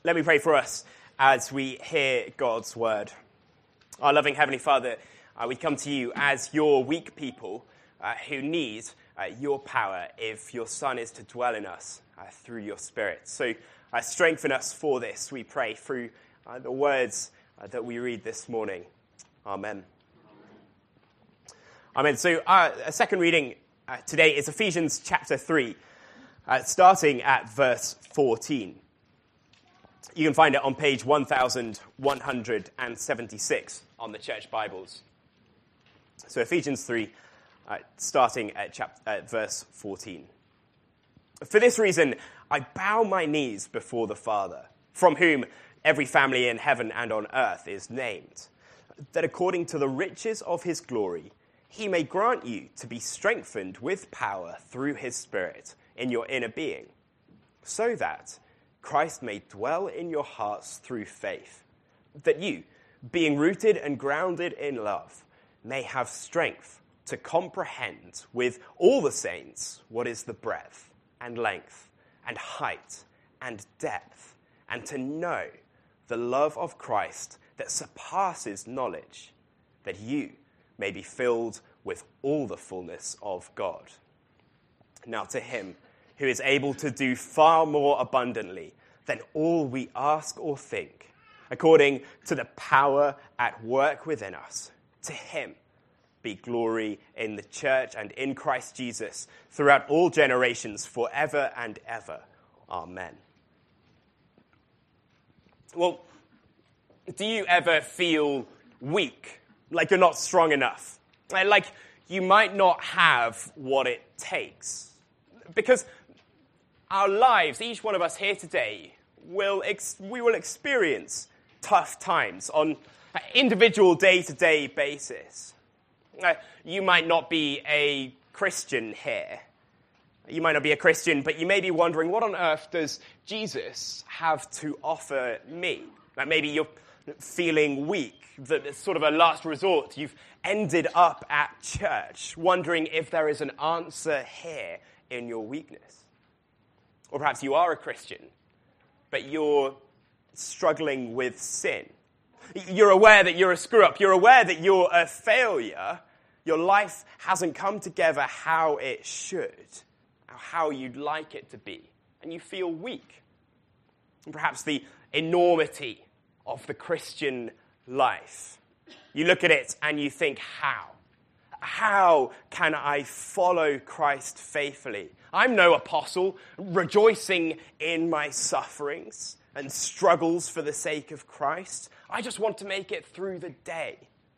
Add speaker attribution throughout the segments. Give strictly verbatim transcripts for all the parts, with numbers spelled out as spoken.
Speaker 1: Let me pray for us as we hear God's word. Our loving Heavenly Father, uh, we come to you as your weak people uh, who need uh, your power if your Son is to dwell in us uh, through your Spirit. So uh, strengthen us for this, we pray, through uh, the words uh, that we read this morning. Amen. Amen. So uh, a second reading uh, today is Ephesians chapter three, uh, starting at verse fourteen. You can find it on page one thousand one hundred seventy-six on the church Bibles. So Ephesians three, uh, starting at, chapter, at verse fourteen. For this reason, I bow my knees before the Father, from whom every family in heaven and on earth is named, that according to the riches of his glory, he may grant you to be strengthened with power through his Spirit in your inner being, so that Christ may dwell in your hearts through faith, that you, being rooted and grounded in love, may have strength to comprehend with all the saints what is the breadth and length and height and depth, and to know the love of Christ that surpasses knowledge, that you may be filled with all the fullness of God. Now to him who is able to do far more abundantly than all we ask or think, according to the power at work within us. To him be glory in the church and in Christ Jesus throughout all generations, forever and ever. Amen. Well, do you ever feel weak, like you're not strong enough? Like you might not have what it takes? Because our lives, each one of us here today, will ex- we will experience tough times on an individual day-to-day basis. Uh, you might not be a Christian here. You might not be a Christian, but you may be wondering, what on earth does Jesus have to offer me? Like maybe you're feeling weak, that it's sort of a last resort. You've ended up at church, wondering if there is an answer here in your weakness. Or perhaps you are a Christian, but you're struggling with sin. You're aware that you're a screw-up. You're aware that you're a failure. Your life hasn't come together how it should, how you'd like it to be. And you feel weak. And perhaps the enormity of the Christian life. You look at it and you think, how? How can I follow Christ faithfully? I'm no apostle, rejoicing in my sufferings and struggles for the sake of Christ. I just want to make it through the day.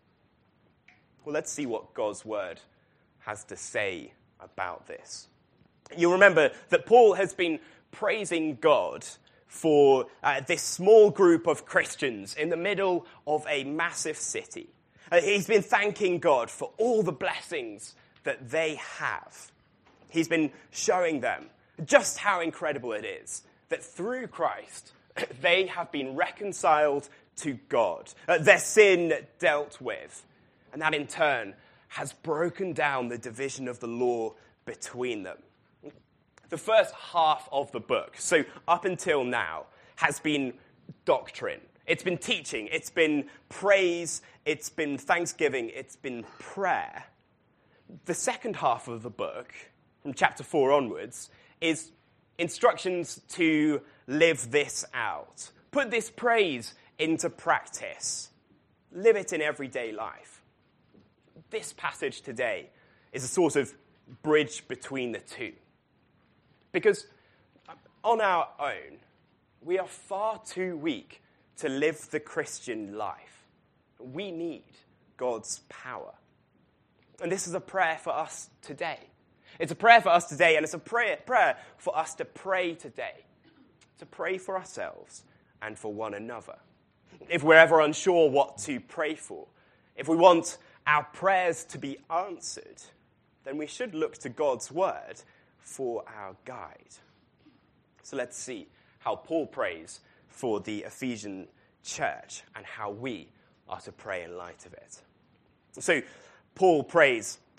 Speaker 1: Well, let's see what God's word has to say about this. You'll remember that Paul has been praising God for uh, this small group of Christians in the middle of a massive city. Uh, he's been thanking God for all the blessings that they have. He's been showing them just how incredible it is that through Christ, they have been reconciled to God, uh, their sin dealt with, and that in turn has broken down the division of the law between them. The first half of the book, so up until now, has been doctrine. It's been teaching, it's been praise, it's been thanksgiving, it's been prayer. The second half of the book, from chapter four onwards, is instructions to live this out. Put this praise into practice. Live it in everyday life. This passage today is a sort of bridge between the two. Because on our own, we are far too weak to live the Christian life. We need God's power. And this is a prayer for us today. It's a prayer for us today, and it's a prayer, prayer for us to pray today. To pray for ourselves and for one another. If we're ever unsure what to pray for, if we want our prayers to be answered, then we should look to God's word for our guide. So let's see how Paul prays for the Ephesian church and how we are to pray in light of it. So Paul prays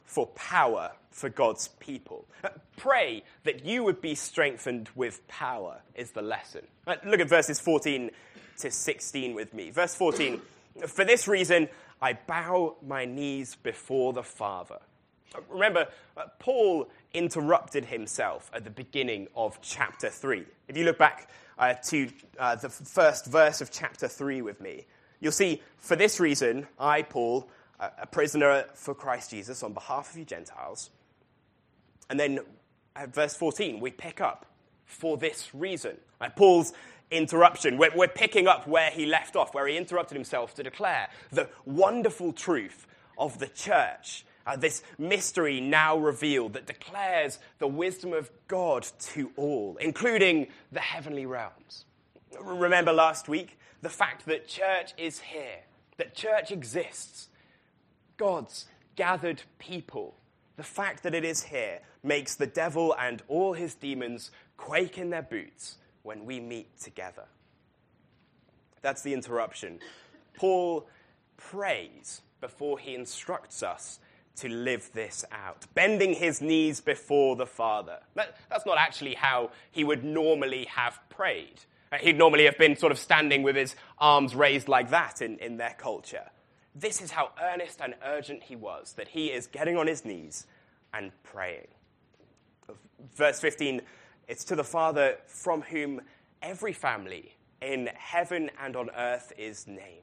Speaker 1: for power for God's people. Pray that you would be strengthened with power is the lesson. Look at verses fourteen to sixteen with me. Verse fourteen, for this reason, I bow my knees before the Father. Remember, Paul interrupted himself at the beginning of chapter three. If you look back uh, to uh, the first verse of chapter three with me, you'll see, for this reason, I, Paul, a prisoner for Christ Jesus on behalf of you Gentiles. And then at verse fourteen, we pick up, for this reason. Like Paul's interruption, we're, we're picking up where he left off, where he interrupted himself to declare the wonderful truth of the church, uh, this mystery now revealed that declares the wisdom of God to all, including the heavenly realms. Remember last week, the fact that church is here, that church exists, God's gathered people. The fact that it is here makes the devil and all his demons quake in their boots when we meet together. That's the interruption. Paul prays before he instructs us to live this out, bending his knees before the Father. That, that's not actually how he would normally have prayed. He'd normally have been sort of standing with his arms raised like that in, in their culture. This is how earnest and urgent he was, that he is getting on his knees and praying. Verse fifteen, it's to the Father from whom every family in heaven and on earth is named.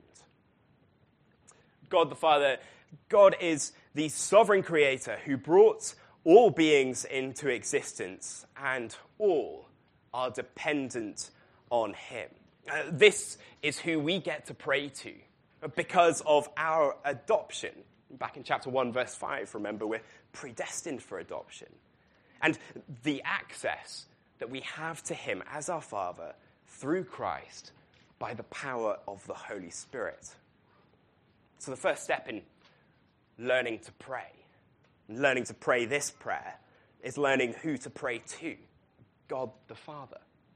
Speaker 1: God the Father, God is the sovereign creator who brought all beings into existence, and all are dependent on him. Uh, this is who we get to pray to, because of our adoption. Back in chapter one, verse five, remember, we're predestined for adoption. And the access that we have to him as our Father through Christ by the power of the Holy Spirit. So the first step in learning to pray, learning to pray this prayer, is learning who to pray to, God the Father.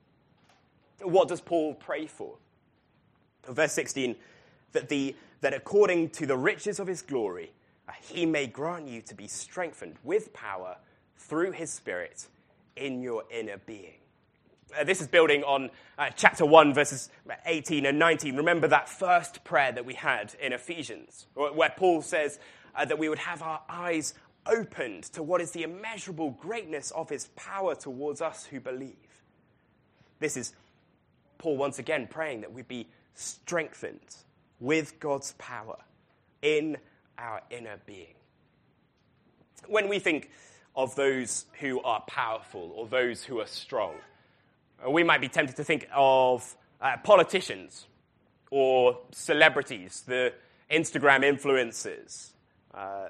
Speaker 1: What does Paul pray for? Verse sixteen, that the that according to the riches of his glory, uh, he may grant you to be strengthened with power through his Spirit in your inner being. Uh, this is building on uh, chapter one, verses eighteen and nineteen. Remember that first prayer that we had in Ephesians, where Paul says uh, that we would have our eyes opened to what is the immeasurable greatness of his power towards us who believe. This is Paul once again praying that we be strengthened with God's power in our inner being. When we think of those who are powerful or those who are strong, we might be tempted to think of uh, politicians or celebrities, the Instagram influencers, uh,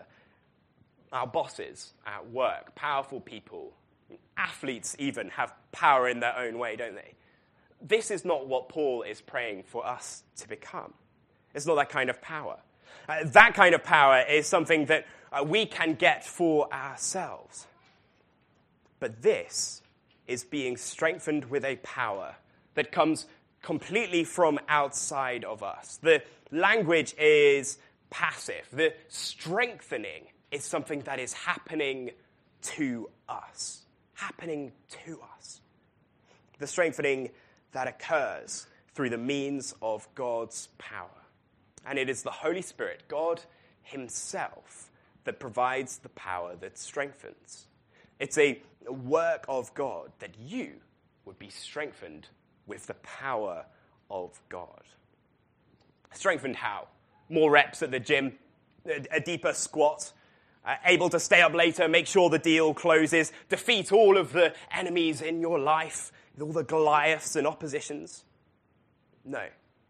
Speaker 1: our bosses at work, powerful people. Athletes even have power in their own way, don't they? This is not what Paul is praying for us to become. It's not that kind of power. Uh, that kind of power is something that uh, we can get for ourselves. But this is being strengthened with a power that comes completely from outside of us. The language is passive. The strengthening is something that is happening to us. Happening to us. The strengthening that occurs through the means of God's power. And it is the Holy Spirit, God himself, that provides the power that strengthens. It's a work of God that you would be strengthened with the power of God. Strengthened how? More reps at the gym, a deeper squat, uh, able to stay up later, make sure the deal closes, defeat all of the enemies in your life, all the Goliaths and oppositions. No.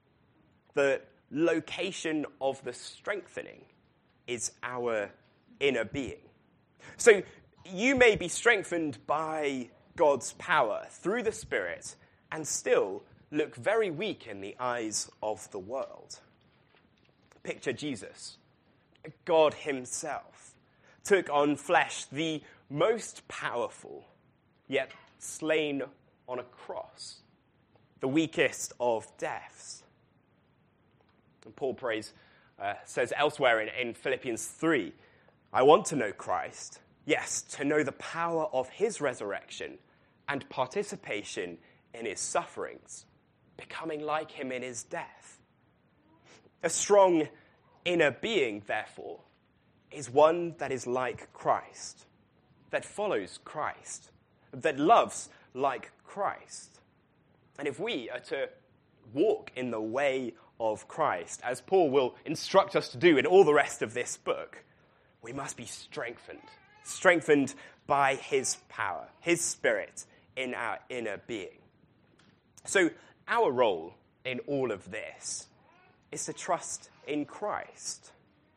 Speaker 1: The location of the strengthening is our inner being. So you may be strengthened by God's power through the Spirit and still look very weak in the eyes of the world. Picture Jesus. God himself took on flesh, the most powerful, yet slain on a cross, the weakest of deaths. And Paul prays, uh, says elsewhere in, in Philippians three, I want to know Christ, yes, to know the power of his resurrection and participation in his sufferings, becoming like him in his death. A strong inner being, therefore, is one that is like Christ, that follows Christ, that loves like Christ. And if we are to walk in the way of Christ, as Paul will instruct us to do in all the rest of this book, we must be strengthened, strengthened by his power, his spirit in our inner being. So our role in all of this is to trust in Christ.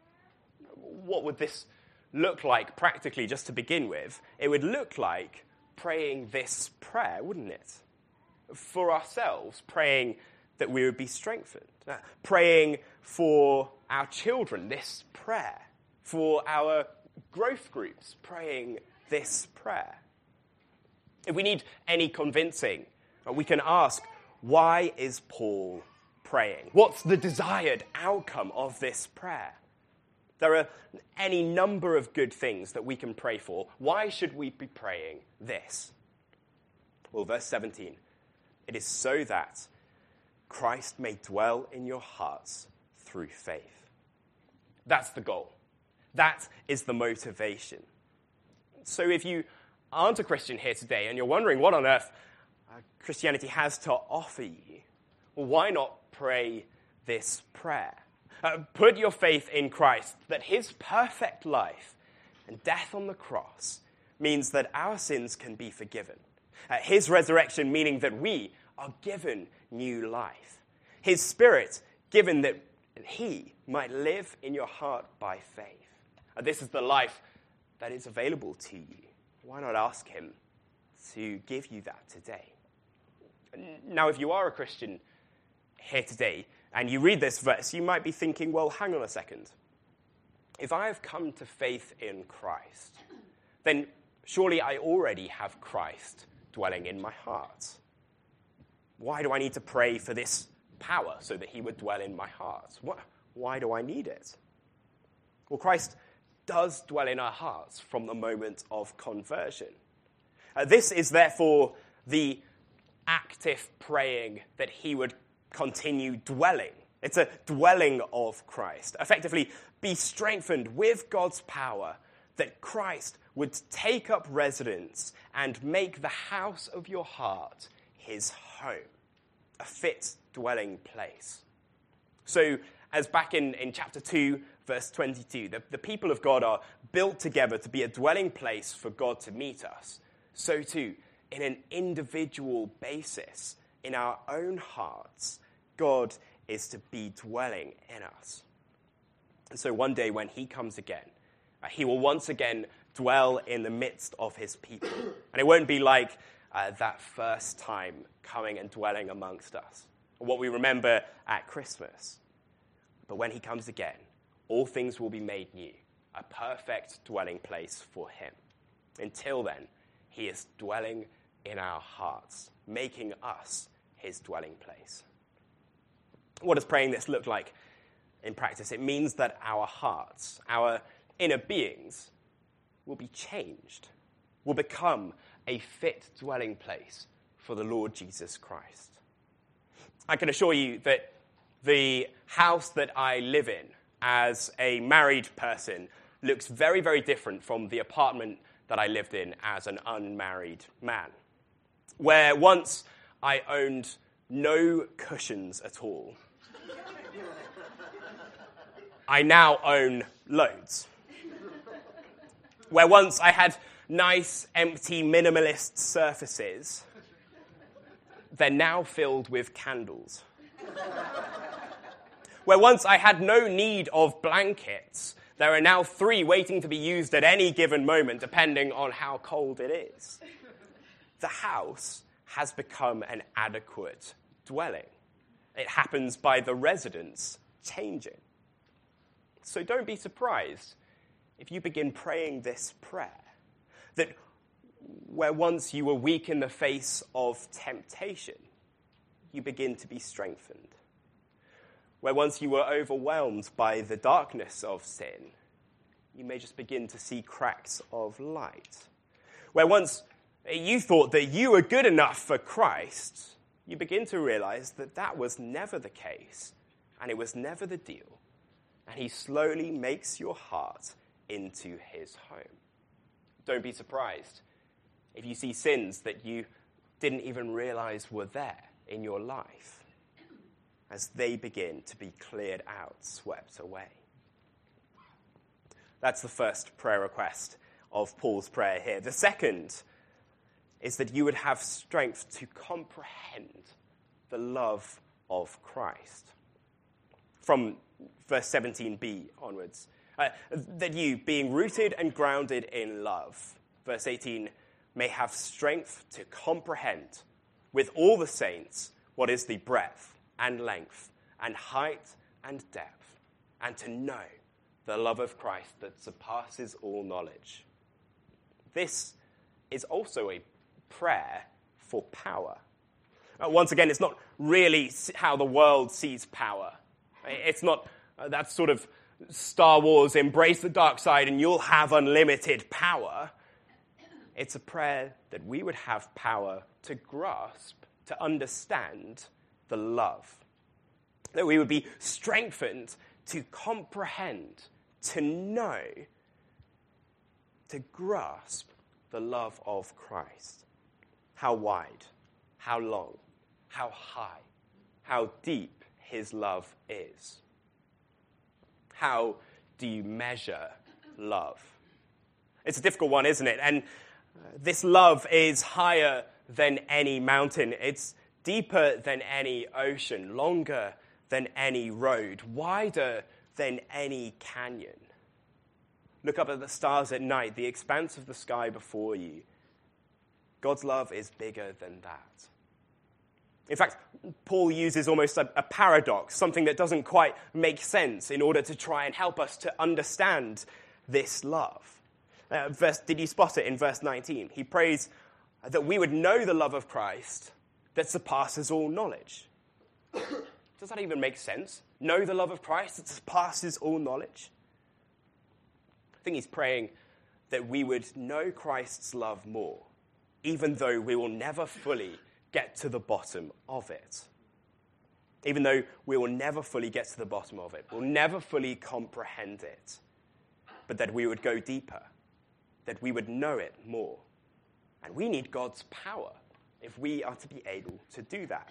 Speaker 1: What would this look like practically, just to begin with? It would look like praying this prayer, wouldn't it? For ourselves, praying that we would be strengthened. Uh, praying for our children, this prayer. For our growth groups, praying this prayer. If we need any convincing, we can ask, why is Paul praying? What's the desired outcome of this prayer? There are any number of good things that we can pray for. Why should we be praying this? Well, verse seventeen, it is so that Christ may dwell in your hearts through faith. That's the goal. That is the motivation. So if you aren't a Christian here today and you're wondering what on earth uh, Christianity has to offer you, well, why not pray this prayer? Uh, put your faith in Christ, that his perfect life and death on the cross means that our sins can be forgiven. Uh, his resurrection meaning that we are given new life. His spirit given that he might live in your heart by faith. Uh, this is the life that is available to you. Why not ask him to give you that today? Now, if you are a Christian here today, and you read this verse, you might be thinking, well, hang on a second. If I have come to faith in Christ, then surely I already have Christ dwelling in my heart. Why do I need to pray for this power so that he would dwell in my heart? What, why do I need it? Well, Christ does dwell in our hearts from the moment of conversion. Uh, this is therefore the active praying that he would continue dwelling. It's a dwelling of Christ. Effectively, be strengthened with God's power that Christ would take up residence and make the house of your heart his home, a fit dwelling place. So, as back in, in chapter two, verse twenty-two, the, the people of God are built together to be a dwelling place for God to meet us. So too, in an individual basis, in our own hearts, God is to be dwelling in us. And so one day when he comes again, uh, he will once again dwell in the midst of his people. And it won't be like uh, that first time coming and dwelling amongst us, or what we remember at Christmas. But when he comes again, all things will be made new, a perfect dwelling place for him. Until then, he is dwelling in our hearts, making us his dwelling place. What does praying this look like in practice? It means that our hearts, our inner beings, will be changed, will become a fit dwelling place for the Lord Jesus Christ. I can assure you that the house that I live in as a married person looks very, very different from the apartment that I lived in as an unmarried man, where once I owned no cushions at all, I now own loads. Where once I had nice, empty, minimalist surfaces, they're now filled with candles. Where once I had no need of blankets, there are now three waiting to be used at any given moment, depending on how cold it is. The house has become an adequate dwelling. It happens by the residents changing. So don't be surprised if you begin praying this prayer, that where once you were weak in the face of temptation, you begin to be strengthened. Where once you were overwhelmed by the darkness of sin, you may just begin to see cracks of light. Where once you thought that you were good enough for Christ, you begin to realize that that was never the case, and it was never the deal. And he slowly makes your heart into his home. Don't be surprised if you see sins that you didn't even realize were there in your life as they begin to be cleared out, swept away. That's the first prayer request of Paul's prayer here. The second is that you would have strength to comprehend the love of Christ. From verse seventeen b onwards, uh, that you, being rooted and grounded in love, verse eighteen, may have strength to comprehend with all the saints what is the breadth and length and height and depth, and to know the love of Christ that surpasses all knowledge. This is also a prayer for power. Uh, once again, it's not really how the world sees power. It's not uh, that sort of Star Wars, embrace the dark side and you'll have unlimited power. It's a prayer that we would have power to grasp, to understand the love. That we would be strengthened to comprehend, to know, to grasp the love of Christ. How wide, how long, how high, how deep his love is. How do you measure love? It's a difficult one, isn't it? And this love is higher than any mountain. It's deeper than any ocean, longer than any road, wider than any canyon. Look up at the stars at night, the expanse of the sky before you. God's love is bigger than that. In fact, Paul uses almost a, a paradox, something that doesn't quite make sense, in order to try and help us to understand this love. Uh, verse, did you spot it in verse nineteen? He prays that we would know the love of Christ that surpasses all knowledge. Does that even make sense? Know the love of Christ that surpasses all knowledge? I think he's praying that we would know Christ's love more, even though we will never fully get to the bottom of it. Even though we will never fully get to the bottom of it, we'll never fully comprehend it, but that we would go deeper, that we would know it more. And we need God's power if we are to be able to do that.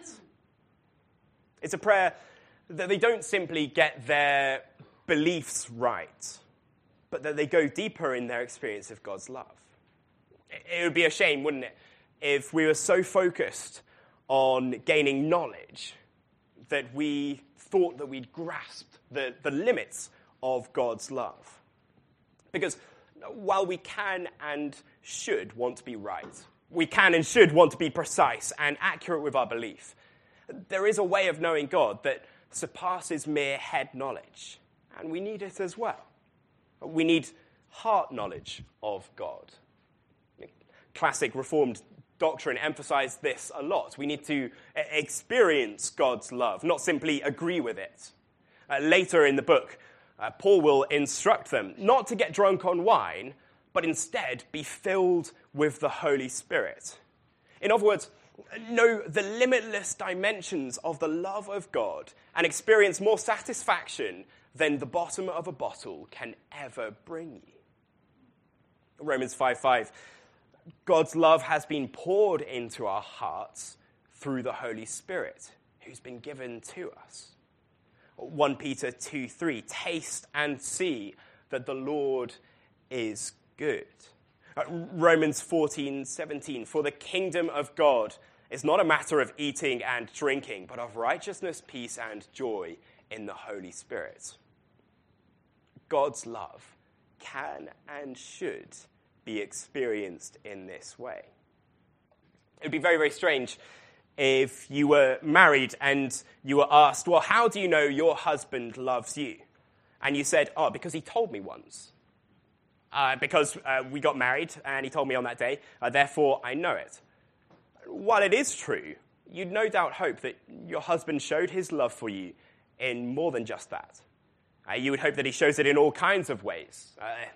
Speaker 1: It's a prayer that they don't simply get their beliefs right, but that they go deeper in their experience of God's love. It would be a shame, wouldn't it, if we were so focused on gaining knowledge that we thought that we'd grasped the, the limits of God's love. Because while we can and should want to be right, we can and should want to be precise and accurate with our belief, there is a way of knowing God that surpasses mere head knowledge, and we need it as well. We need heart knowledge of God. Classic Reformed doctrine emphasized this a lot. We need to experience God's love, not simply agree with it. Uh, later in the book, uh, Paul will instruct them not to get drunk on wine, but instead be filled with the Holy Spirit. In other words, know the limitless dimensions of the love of God and experience more satisfaction than the bottom of a bottle can ever bring you. Romans five five, God's love has been poured into our hearts through the Holy Spirit, who's been given to us. First Peter two three, taste and see that the Lord is good. Romans fourteen seventeen, for the kingdom of God is not a matter of eating and drinking, but of righteousness, peace, and joy in the Holy Spirit. God's love can and should be experienced in this way. It would be very, very strange if you were married and you were asked, well, how do you know your husband loves you? And you said, oh, because he told me once. Uh, because uh, we got married and he told me on that day, uh, therefore I know it. While it is true, you'd no doubt hope that your husband showed his love for you in more than just that. Uh, you would hope that he shows it in all kinds of ways. Uh,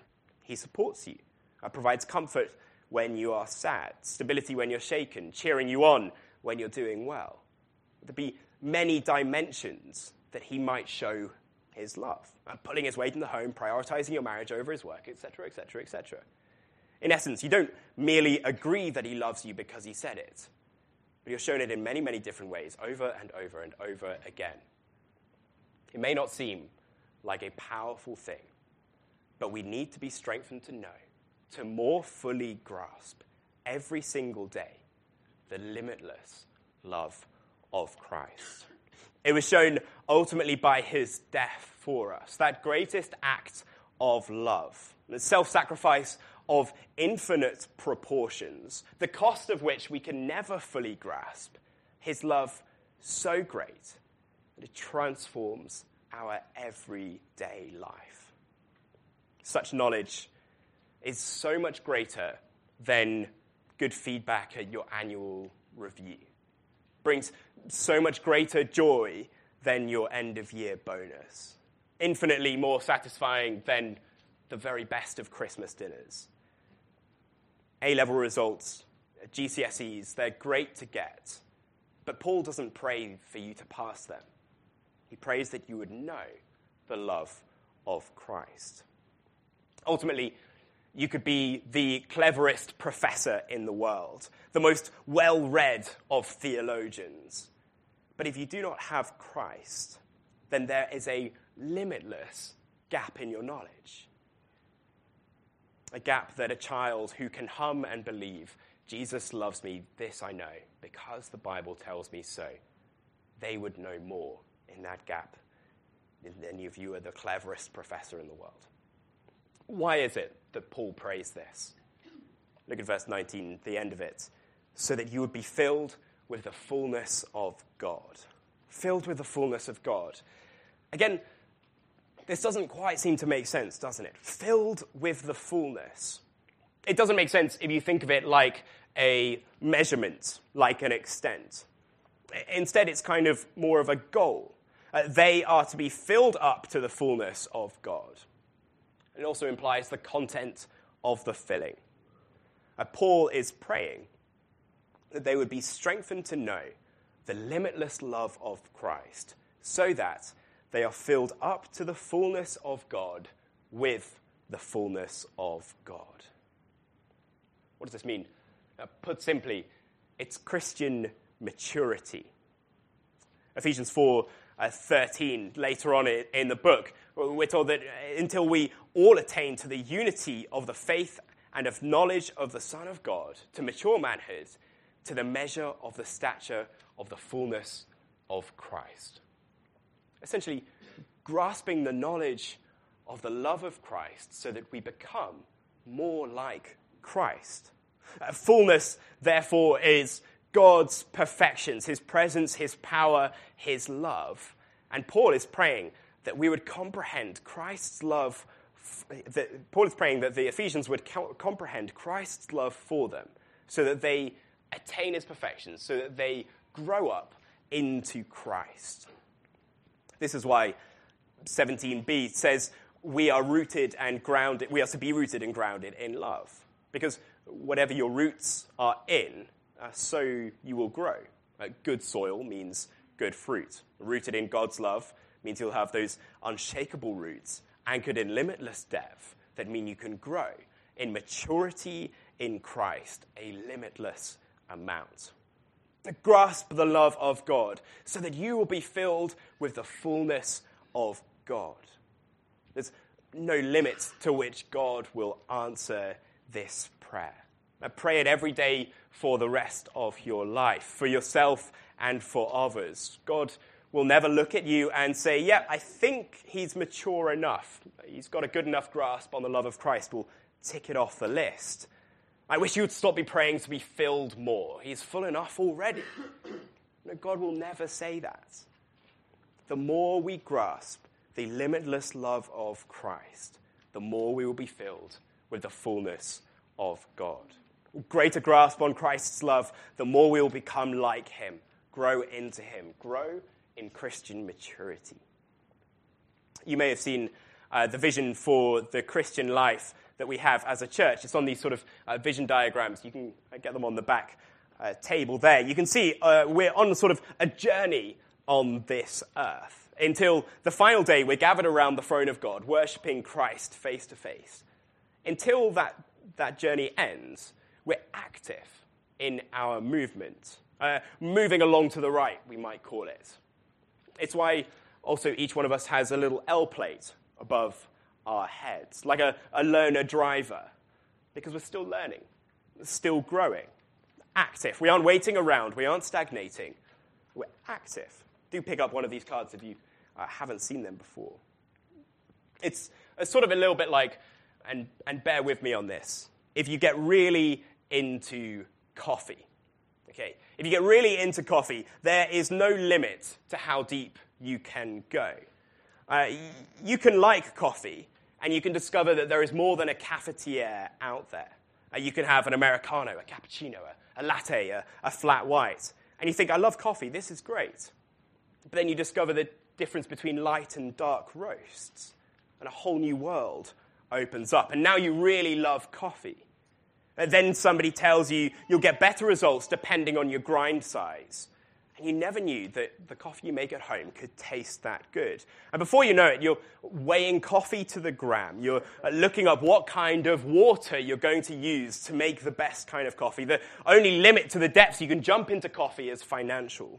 Speaker 1: he supports you, uh, provides comfort when you are sad, stability when you're shaken, cheering you on when you're doing well. There'd be many dimensions that he might show his love, uh, pulling his weight in the home, prioritizing your marriage over his work, et cetera, et cetera, et cetera. In essence, you don't merely agree that he loves you because he said it, but you're shown it in many, many different ways, over and over and over again. It may not seem like a powerful thing, but we need to be strengthened to know, to more fully grasp every single day the limitless love of Christ. It was shown ultimately by his death for us, that greatest act of love, the self-sacrifice of infinite proportions, the cost of which we can never fully grasp, his love so great that it transforms our everyday life. Such knowledge is so much greater than good feedback at your annual review. Brings so much greater joy than your end-of-year bonus. Infinitely more satisfying than the very best of Christmas dinners. A-level results, G C S Es, they're great to get, but Paul doesn't pray for you to pass them. He prays that you would know the love of Christ. Ultimately, you could be the cleverest professor in the world, the most well-read of theologians. But if you do not have Christ, then there is a limitless gap in your knowledge. A gap that a child who can hum and believe, Jesus loves me, this I know, because the Bible tells me so, they would know more in that gap than if you are the cleverest professor in the world. Why is it that Paul prays this? Look at verse nineteen, the end of it. So that you would be filled with the fullness of God. Filled with the fullness of God. Again, this doesn't quite seem to make sense, doesn't it? Filled with the fullness. It doesn't make sense if you think of it like a measurement, like an extent. Instead, it's kind of more of a goal. Uh, they are to be filled up to the fullness of God. It also implies the content of the filling. Uh, Paul is praying that they would be strengthened to know the limitless love of Christ, so that they are filled up to the fullness of God with the fullness of God. What does this mean? Uh, put simply, it's Christian maturity. Ephesians four thirteen, later on in the book, we're told that until we all attain to the unity of the faith and of knowledge of the Son of God, to mature manhood, to the measure of the stature of the fullness of Christ. Essentially, grasping the knowledge of the love of Christ so that we become more like Christ. Uh, fullness, therefore, is God's perfections, his presence, his power, his love. And Paul is praying that we would comprehend Christ's love. That Paul is praying that the Ephesians would co- comprehend Christ's love for them so that they attain his perfections, so that they grow up into Christ. This is why seventeen b says we are rooted and grounded, we are to be rooted and grounded in love. Because whatever your roots are in, uh, so you will grow. Uh, good soil means good fruit. Rooted in God's love means you'll have those unshakable roots anchored in limitless depth that mean you can grow in maturity in Christ, a limitless amount. Grasp the love of God so that you will be filled with the fullness of God. There's no limit to which God will answer this prayer. Now, pray it every day for the rest of your life, for yourself and for others. God will never look at you and say, yeah, I think he's mature enough. He's got a good enough grasp on the love of Christ. We'll tick it off the list. I wish you would stop be praying to be filled more. He's full enough already. No, God will never say that. The more we grasp the limitless love of Christ, the more we will be filled with the fullness of God. Greater grasp on Christ's love, the more we will become like him, grow into him, grow in Christian maturity. You may have seen uh, the vision for the Christian life that we have as a church. It's on these sort of uh, vision diagrams. You can get them on the back uh, table there. You can see uh, we're on sort of a journey on this earth until the final day we're gathered around the throne of God, worshipping Christ face to face. Until that, that journey ends, we're active in our movement, uh, moving along to the right, we might call it. It's why also each one of us has a little L plate above our heads, like a, a learner driver, because we're still learning, still growing, active. We aren't waiting around. We aren't stagnating. We're active. Do pick up one of these cards if you uh, haven't seen them before. It's, it's sort of a little bit like, and, and bear with me on this, if you get really into coffee, okay? If you get really into coffee, there is no limit to how deep you can go. Uh, you can like coffee, and you can discover that there is more than a cafetiere out there. Uh, you can have an Americano, a cappuccino, a, a latte, a, a flat white. And you think, I love coffee, this is great. But then you discover the difference between light and dark roasts, and a whole new world opens up. And now you really love coffee. And then somebody tells you you'll get better results depending on your grind size. And you never knew that the coffee you make at home could taste that good. And before you know it, you're weighing coffee to the gram. You're looking up what kind of water you're going to use to make the best kind of coffee. The only limit to the depths you can jump into coffee is financial.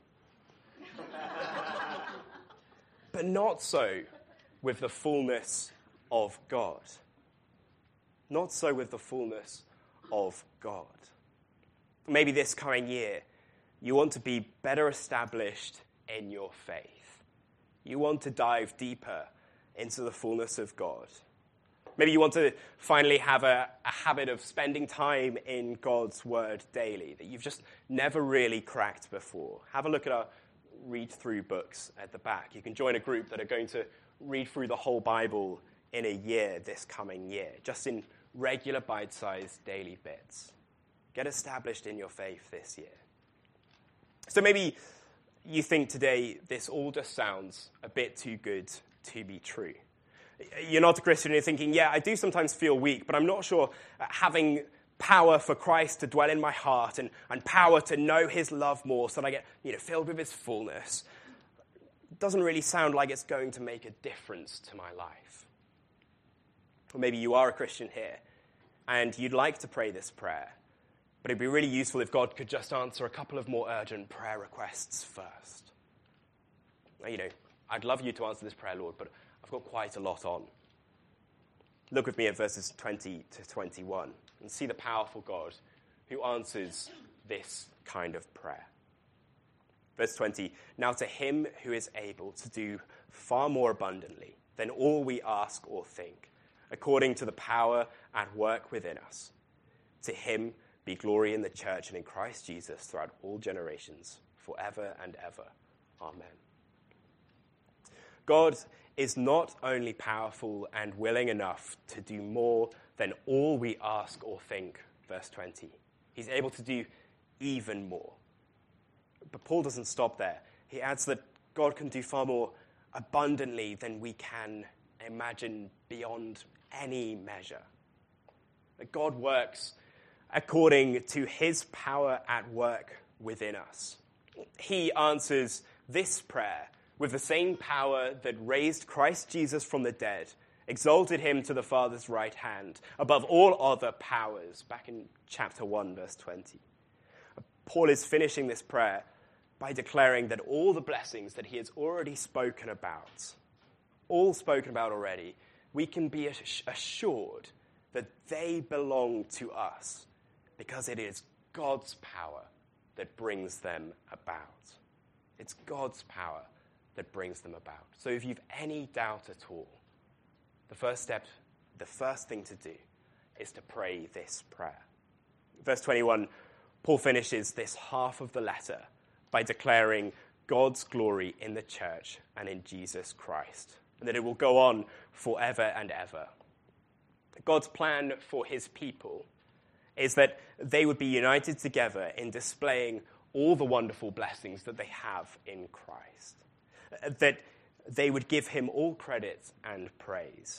Speaker 1: But not so with the fullness of God. Not so with the fullness of God. Maybe this coming year, you want to be better established in your faith. You want to dive deeper into the fullness of God. Maybe you want to finally have a, a habit of spending time in God's word daily that you've just never really cracked before. Have a look at our read-through books at the back. You can join a group that are going to read through the whole Bible in a year this coming year, just in regular bite-sized daily bits. Get established in your faith this year. So maybe you think today this all just sounds a bit too good to be true. You're not a Christian and you're thinking, yeah, I do sometimes feel weak, but I'm not sure having power for Christ to dwell in my heart and, and power to know his love more so that I get you know, filled with his fullness doesn't really sound like it's going to make a difference to my life. Or maybe you are a Christian here and you'd like to pray this prayer, but it'd be really useful if God could just answer a couple of more urgent prayer requests first. Now, you know, I'd love you to answer this prayer, Lord, but I've got quite a lot on. Look with me at verses twenty to twenty-one and see the powerful God who answers this kind of prayer. Verse twenty, now to him who is able to do far more abundantly than all we ask or think, according to the power at work within us, to him be glory in the church and in Christ Jesus throughout all generations, forever and ever. Amen. God is not only powerful and willing enough to do more than all we ask or think, verse twenty. He's able to do even more. But Paul doesn't stop there. He adds that God can do far more abundantly than we can imagine beyond any measure. That God works according to his power at work within us. He answers this prayer with the same power that raised Christ Jesus from the dead, exalted him to the Father's right hand, above all other powers, back in chapter one, verse twenty. Paul is finishing this prayer by declaring that all the blessings that he has already spoken about, all spoken about already, we can be assured that they belong to us because it is God's power that brings them about. It's God's power that brings them about. So if you've any doubt at all, the first step, the first thing to do is to pray this prayer. Verse twenty-one, Paul finishes this half of the letter by declaring God's glory in the church and in Jesus Christ, and that it will go on forever and ever. God's plan for his people is that they would be united together in displaying all the wonderful blessings that they have in Christ, that they would give him all credit and praise,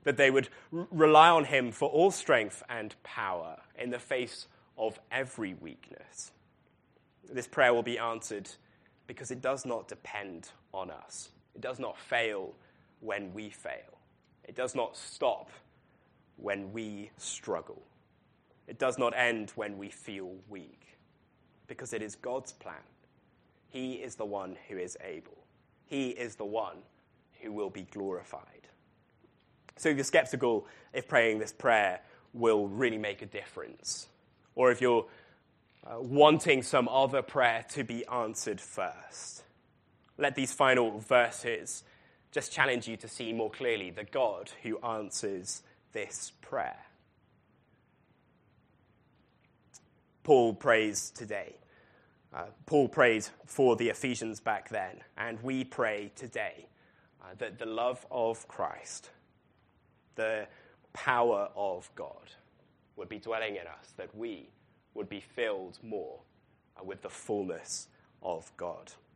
Speaker 1: that they would r- rely on him for all strength and power in the face of every weakness. This prayer will be answered because it does not depend on us. It does not fail when we fail. It does not stop when we struggle. It does not end when we feel weak, because it is God's plan. He is the one who is able. He is the one who will be glorified. So if you're skeptical if praying this prayer will really make a difference, or if you're uh, wanting some other prayer to be answered first, let these final verses just challenge you to see more clearly the God who answers this prayer. Paul prays today. Uh, Paul prayed for the Ephesians back then, and we pray today uh, that the love of Christ, the power of God, would be dwelling in us, that we would be filled more uh, with the fullness of God.